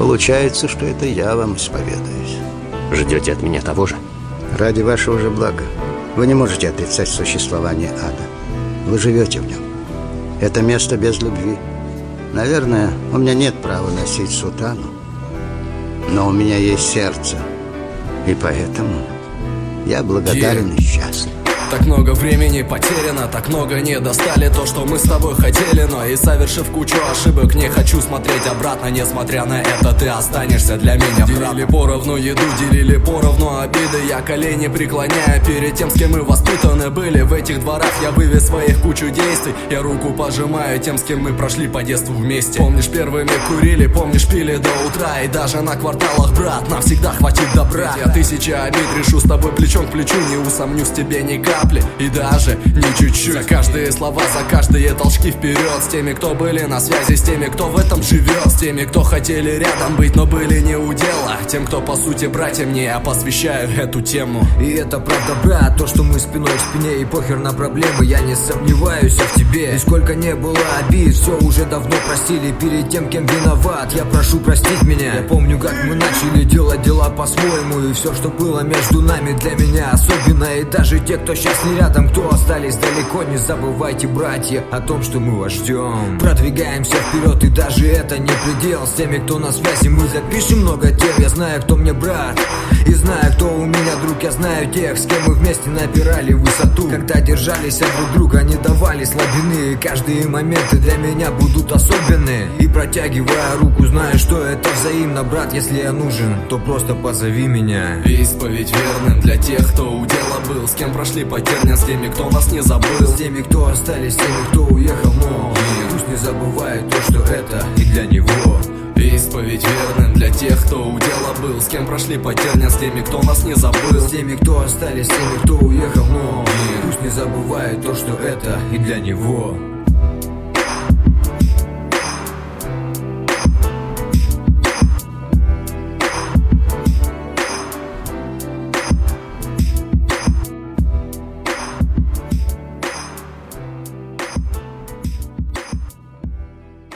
Получается, что это я вам исповедуюсь. Ждете от меня того же? Ради вашего же блага. Вы не можете отрицать существование ада. Вы живете в нем. Это место без любви. Наверное, у меня нет права носить сутану, но у меня есть сердце. И поэтому я благодарен и счастлив. Так много времени потеряно, так много не достали то, что мы с тобой хотели. Но и совершив кучу ошибок, не хочу смотреть обратно. Несмотря на это, ты останешься для меня. Делили поровну еду, делили поровну обиды. Я колени преклоняю перед тем, с кем мы воспитаны были. В этих дворах я вывез своих кучу действий. Я руку пожимаю тем, с кем мы прошли по детству вместе. Помнишь, первыми курили, помнишь, пили до утра. И даже на кварталах, брат, нам всегда хватит добра. Я тысячи обид решу с тобой плечом к плечу. Не усомнюсь в тебе ни капли. И даже не чуть-чуть. За каждые слова, за каждые толчки вперед. С теми, кто были на связи, с теми, кто в этом живет. С теми, кто хотели рядом быть, но были не у дела. Тем, кто по сути братья мне, я посвящаю эту тему. И это правда, брат, то, что мы спиной к спине. И похер на проблемы, я не сомневаюсь в тебе. И сколько не было обид, все уже давно простили. Перед тем, кем виноват, я прошу простить меня. Я помню, как мы начали делать дела по-своему. И все, что было между нами, для меня особенно. И даже те, кто сейчас не рядом, кто остались далеко, не забывайте, братья, о том, что мы вас ждем. Продвигаемся вперед, и даже это не предел. С теми, кто на связи, мы запишем много тем. Я знаю, кто мне брат, и знаю, кто у меня друг. Я знаю тех, с кем мы вместе набирали высоту. Когда держались от друг друга, не давали слабины. И каждые моменты для меня будут особенные. И протягивая руку, знаю, что это взаимно, брат. Если я нужен, то просто позови меня. Исповедь верным для тех, кто у дела был. С кем прошли потерня, с теми, кто нас не забыл. С теми, кто остались, с теми, кто уехал, но пусть не забывает то, что это и для него. Исповедь верным для тех, кто у дела был. С кем прошли потерня, с теми, кто нас не забыл. С теми, кто остались, с теми, кто уехал, но пусть не забывает то, что это и для него.